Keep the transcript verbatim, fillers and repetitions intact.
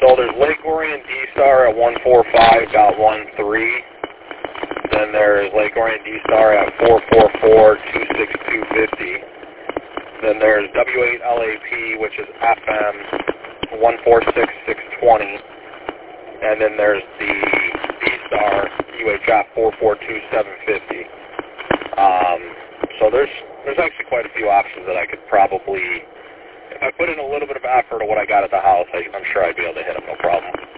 So there's Lake Orion D-Star at one forty-five point one three. Then there's Lake Orion D-Star at four forty-four point two six two five zero. Then there's W eight L A P, which is F M one forty-six point six two zero. And then there's the D-Star U H F four forty-two point seven five zero. Um, so there's there's actually quite a few options that I could probably, if I put in a little bit of effort of what I got at the house, I, I'm sure I'd be able to hit them, no problem.